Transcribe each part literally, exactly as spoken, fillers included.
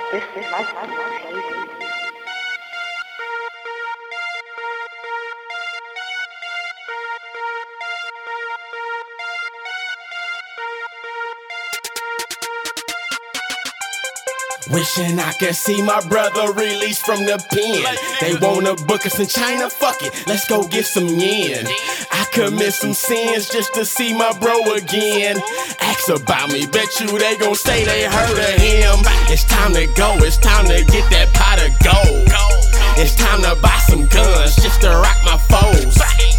This is my crazy. Wishing I could see my brother released from the pen. They wanna book us in China, fuck it, let's go get some yen. I commit some sins just to see my bro again. Ask about me, bet you they gon' say they heard of him. It's time to go, it's time to get that pot of gold. It's time to buy some guns just to rock my foes.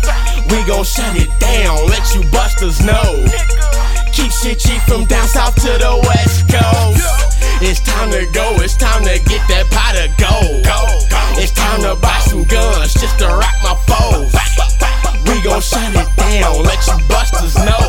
We gon' shut it down, let you busters know. Keep shit cheap from down south to the west coast. It's time to go, it's time to get that pot of gold. It's time to buy some guns just to rock my foes. We gon' shut it down, let you busters know.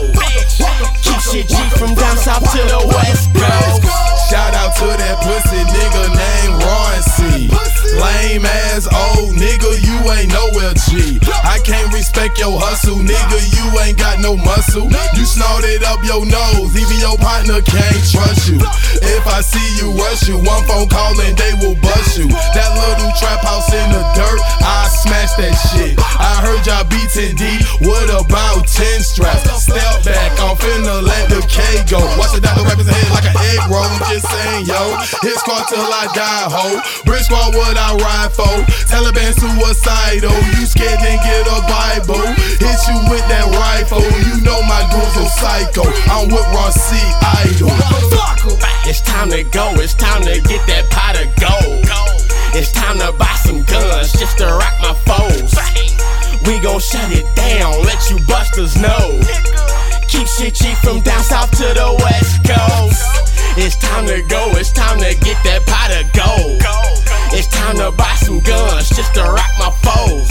Keep shit cheap from down south to the west coast. Shout out to that pussy nigga named Ron C. Lame ass old nigga, you ain't nowhere G. I can't respect your hustle, nigga, you ain't got no muscle. You snorted up your nose, even your partner can't trust you. If I see you rush you, one phone call and they will bust you. That little trap house in the dirt, I smash that shit. I heard y'all beatin' D, what about ten straps? Step back, I'm finna let the K go. Watch the doctor wrap his head like an egg roll. I'm just saying, yo, hit squad till I die, ho. Brick squad, what I ride for? Taliban suicidal, you scared then get a Bible. Hit you with that rifle, you know my dudes are psycho. I'm with Ron C. Idol. It's time to go, it's time to get that pot of gold. It's time to buy some guns just to rock my foes. We gon' shut it down, let you busters know. Keep shit cheap from down south to the west coast. It's time to go, it's time to get that pot of gold. It's time to buy some guns just to rock my foes.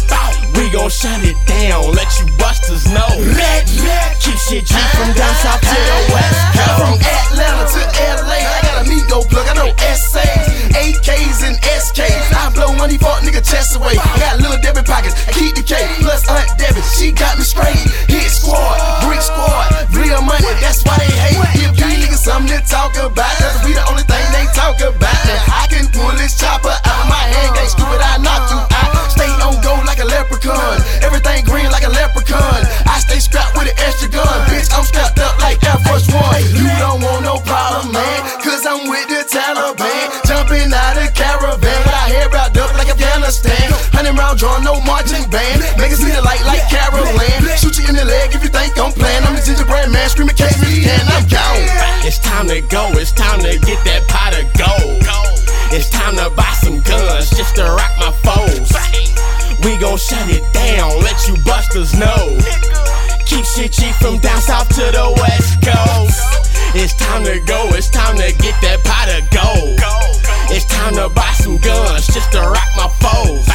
We gon' shut it down, let you busters know. Keep shit cheap from down south to the west coast. From Atlanta to L A, I got a Migo plug, I know S As, A Ks and S Ks. I blow money for a nigga chest away. I got little Debbie pockets, I keep the K. Plus Aunt Debbie, she got me straight. Hit squad, brick squad, real money, that's why they hate. Give you niggas something to talk about, cause we the only thing they talk about. Now I can pull this chopper out of my hand, ain't stupid, I knock you out. Stay on go like a leprechaun, everything green like a leprechaun. I stay strapped with an extra gun, bitch, I'm strapped up like Air Force One. You don't want no problem, man, cause I'm with the Taliban. Jumping out of caravan, with our hair wrapped up like Afghanistan. Hundred round drawn, no marching band, make it see the light like Carol Land. Shoot you in the leg if you think I'm playing, I'm the gingerbread man, screaming K C and I'm gone. It's time to go, it's time to get that pot of gold. It's time to buy some guns just to rock my foes. We gon' shut it down, let you busters know. Keep shit cheap from down south to the west coast. It's time to go, it's time to get that pot of gold. It's time to buy some guns just to rock my foes.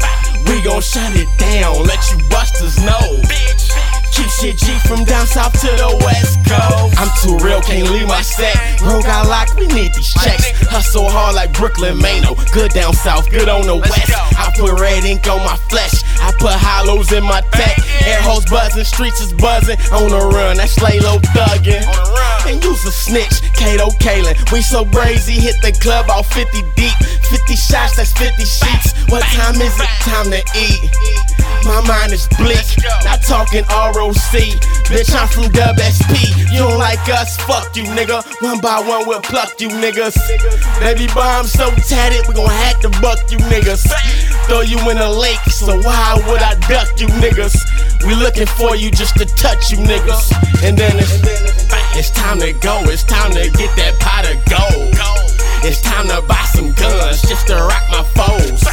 We gon' shut it down, let you busters know. Keep shit cheap from down south to the west coast. I'm too real, can't leave my set. Road got locked, we need these checks. Hustle hard like Brooklyn Mano. Good down south, good on the west. I put red ink on my flesh, I put hollows in my tech. Air hoes buzzing, streets is buzzing. On the run, that's Slaylo thuggin'. And you's a snitch, Kato Kalin. We so brazy, hit the club all fifty deep. Fifty shots, that's fifty sheets. What time is it? Time to eat. My mind is bleak, not talking R O C. Bitch, I'm from W S P. You don't like us, fuck you, nigga. One by one, we'll pluck you, niggas. Baby bomb so tatted, we gon' have to buck you, niggas. Throw you in a lake, so why would I duck you, niggas? We looking for you just to touch you, niggas. And then it's, it's time to go, it's time to get that pot of gold. It's time to buy some guns just to rock my foes.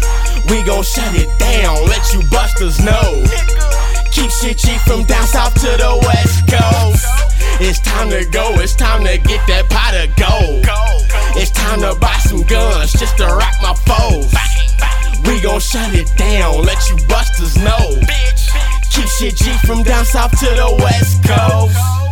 We gon' shut it down, let you busters know. Keep shit cheap from down south to the west coast. It's time to go, it's time to get that pot of gold. It's time to buy some guns just to rock my foes. We gon' shut it down, let you busters know. Keep shit cheap from down south to the west coast.